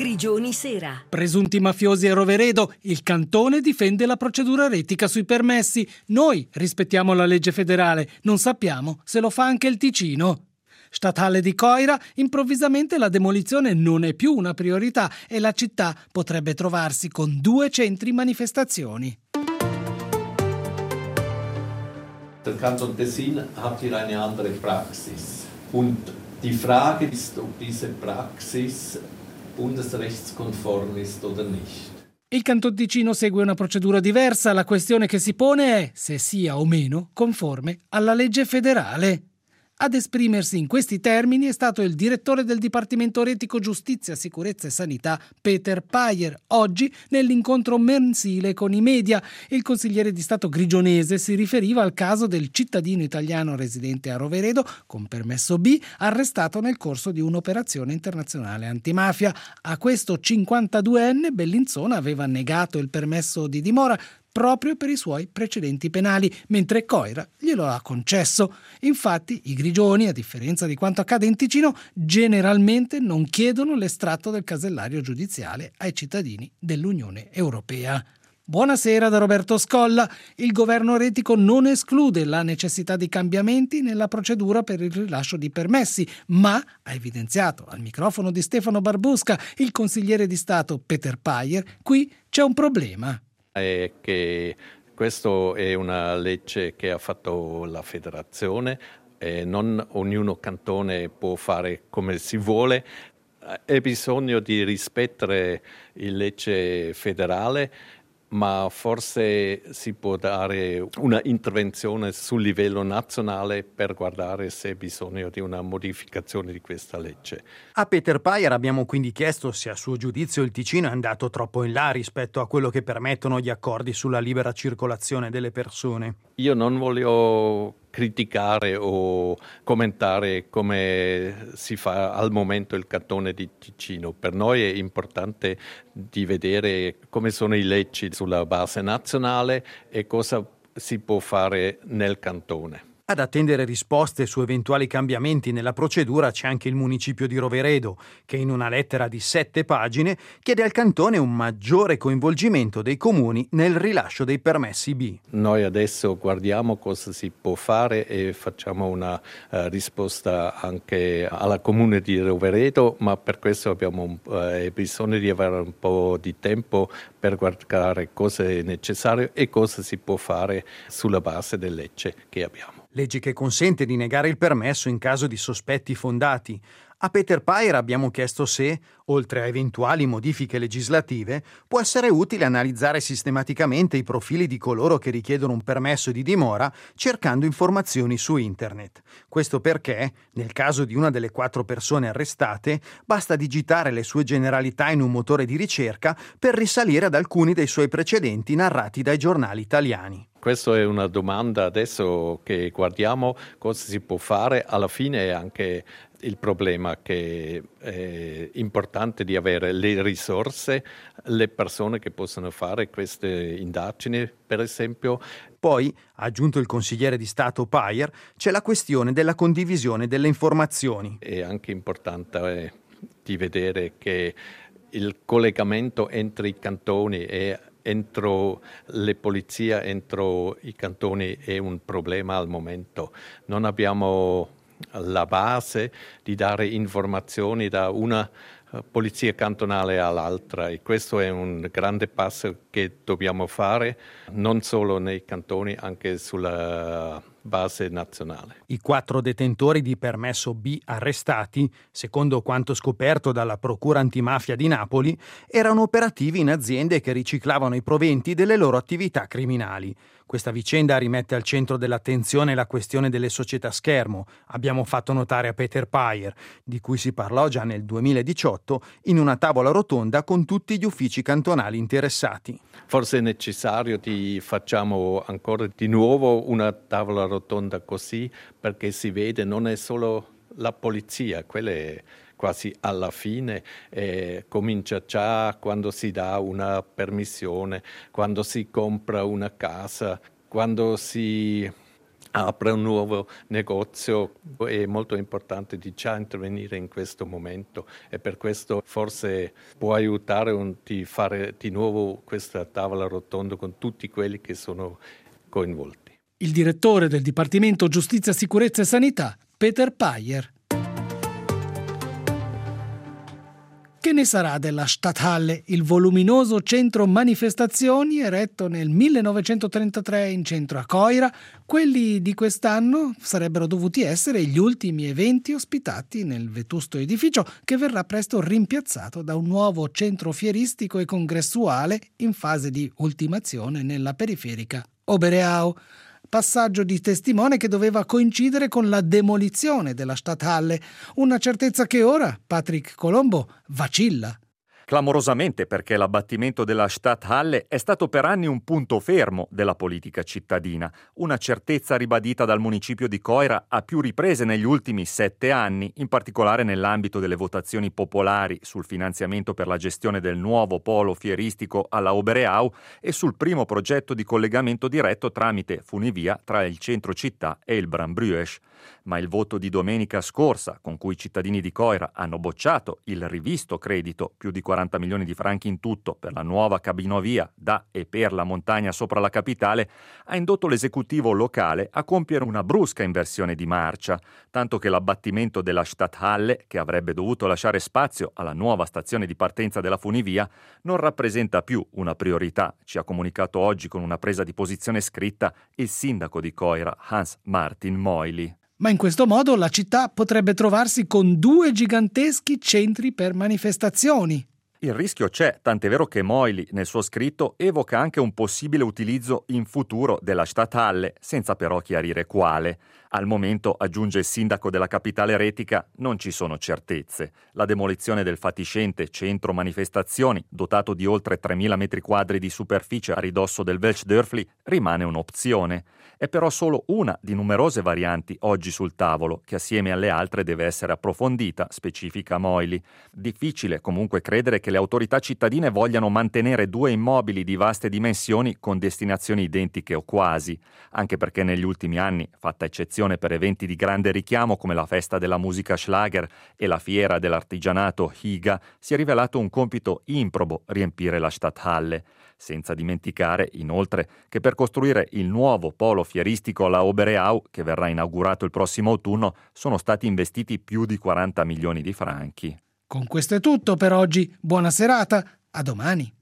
Grigioni Sera. Presunti mafiosi a Roveredo, il cantone difende la procedura retica sui permessi. Noi rispettiamo la legge federale, non sappiamo se lo fa anche il Ticino. Statale di Coira, improvvisamente la demolizione non è più una priorità e la città potrebbe trovarsi con 2 centri manifestazioni. Der Kanton Tessin hat hier eine andere Praxis. Und die Frage ist, ob diese Praxis bundesrechtskonform ist oder nicht. Il Canton Ticino segue una procedura diversa. La questione che si pone è se sia o meno conforme alla legge federale. Ad esprimersi in questi termini è stato il direttore del Dipartimento Retico Giustizia, Sicurezza e Sanità, Peter Payer. Oggi, nell'incontro mensile con i media, il consigliere di Stato grigionese si riferiva al caso del cittadino italiano residente a Roveredo, con permesso B, arrestato nel corso di un'operazione internazionale antimafia. A questo 52enne Bellinzona aveva negato il permesso di dimora proprio per i suoi precedenti penali, mentre Coira glielo ha concesso. Infatti, i grigioni, a differenza di quanto accade in Ticino, generalmente non chiedono l'estratto del casellario giudiziale ai cittadini dell'Unione Europea. Buonasera da Roberto Scolla. Il governo retico non esclude la necessità di cambiamenti nella procedura per il rilascio di permessi, ma ha evidenziato al microfono di Stefano Barbusca, il consigliere di Stato Peter Payer, qui c'è un problema. È che questa è una legge che ha fatto la federazione e non ognuno cantone può fare come si vuole. È bisogno di rispettare la legge federale, ma forse si può dare una intervenzione sul livello nazionale per guardare se c'è bisogno di una modificazione di questa legge. A Peter Payer abbiamo quindi chiesto se a suo giudizio il Ticino è andato troppo in là rispetto a quello che permettono gli accordi sulla libera circolazione delle persone. Io non voglio criticare o commentare come si fa al momento il cantone di Ticino. Per noi è importante di vedere come sono le leggi sulla base nazionale e cosa si può fare nel cantone. Ad attendere risposte su eventuali cambiamenti nella procedura c'è anche il municipio di Roveredo, che in una lettera di 7 pagine chiede al cantone un maggiore coinvolgimento dei comuni nel rilascio dei permessi B. Noi adesso guardiamo cosa si può fare e facciamo una risposta anche alla comune di Roveredo, ma per questo abbiamo bisogno di avere un po' di tempo per guardare cosa è necessario e cosa si può fare sulla base delle leggi che abbiamo. Legge che consente di negare il permesso in caso di sospetti fondati. A Peter Payer abbiamo chiesto se, oltre a eventuali modifiche legislative, può essere utile analizzare sistematicamente i profili di coloro che richiedono un permesso di dimora cercando informazioni su internet. Questo perché, nel caso di una delle 4 persone arrestate, basta digitare le sue generalità in un motore di ricerca per risalire ad alcuni dei suoi precedenti narrati dai giornali italiani. Questa è una domanda adesso che guardiamo cosa si può fare. Alla fine è anche il problema che è importante di avere le risorse, le persone che possono fare queste indagini, per esempio. Poi, ha aggiunto il consigliere di Stato Payer, c'è la questione della condivisione delle informazioni. È anche importante di vedere che il collegamento entre i cantoni e entro le polizie, entro i cantoni è un problema al momento. Non abbiamo la base di dare informazioni da una polizia cantonale all'altra e questo è un grande passo che dobbiamo fare non solo nei cantoni, anche sulla base nazionale. I 4 detentori di permesso B arrestati, secondo quanto scoperto dalla Procura Antimafia di Napoli, erano operativi in aziende che riciclavano i proventi delle loro attività criminali. Questa vicenda rimette al centro dell'attenzione la questione delle società schermo, abbiamo fatto notare a Peter Payer, di cui si parlò già nel 2018 in una tavola rotonda con tutti gli uffici cantonali interessati. Forse è necessario di facciamo ancora di nuovo una tavola rotonda così, perché si vede non è solo la polizia, quella è quasi alla fine, comincia già quando si dà una permissione, quando si compra una casa, quando si apre un nuovo negozio. È molto importante di già intervenire in questo momento e per questo forse può aiutare di fare di nuovo questa tavola rotonda con tutti quelli che sono coinvolti. Il direttore del Dipartimento Giustizia, Sicurezza e Sanità, Peter Payer. Che ne sarà della Stadthalle, il voluminoso centro manifestazioni eretto nel 1933 in centro a Coira? Quelli di quest'anno sarebbero dovuti essere gli ultimi eventi ospitati nel vetusto edificio che verrà presto rimpiazzato da un nuovo centro fieristico e congressuale in fase di ultimazione nella periferica Obereau. Passaggio di testimone che doveva coincidere con la demolizione della Stadthalle, una certezza che ora Patrick Colombo vacilla. Clamorosamente, perché l'abbattimento della Stadthalle è stato per anni un punto fermo della politica cittadina, una certezza ribadita dal municipio di Coira a più riprese negli ultimi 7 anni, in particolare nell'ambito delle votazioni popolari sul finanziamento per la gestione del nuovo polo fieristico alla Obereau e sul primo progetto di collegamento diretto tramite funivia tra il centro città e il Brambrüesch. Ma il voto di domenica scorsa, con cui i cittadini di Coira hanno bocciato il rivisto credito, più di 40 milioni di franchi in tutto, per la nuova cabinovia da e per la montagna sopra la capitale, ha indotto l'esecutivo locale a compiere una brusca inversione di marcia, tanto che l'abbattimento della Stadthalle, che avrebbe dovuto lasciare spazio alla nuova stazione di partenza della funivia, non rappresenta più una priorità, ci ha comunicato oggi con una presa di posizione scritta il sindaco di Coira, Hans Martin Moily. Ma in questo modo la città potrebbe trovarsi con 2 giganteschi centri per manifestazioni. Il rischio c'è, tant'è vero che Moily nel suo scritto evoca anche un possibile utilizzo in futuro della Stadthalle, senza però chiarire quale. Al momento, aggiunge il sindaco della capitale eretica, non ci sono certezze. La demolizione del fatiscente centro manifestazioni, dotato di oltre 3.000 metri quadri di superficie a ridosso del Welschdörfli, rimane un'opzione. È però solo una di numerose varianti oggi sul tavolo, che assieme alle altre deve essere approfondita, specifica Moily. Difficile comunque credere che le autorità cittadine vogliano mantenere 2 immobili di vaste dimensioni con destinazioni identiche o quasi, anche perché negli ultimi anni, fatta eccezione per eventi di grande richiamo come la festa della musica Schlager e la fiera dell'artigianato Higa, si è rivelato un compito improbo riempire la Stadthalle. Senza dimenticare, inoltre, che per costruire il nuovo polo fieristico alla Obereau, che verrà inaugurato il prossimo autunno, sono stati investiti più di 40 milioni di franchi. Con questo è tutto per oggi. Buona serata, a domani.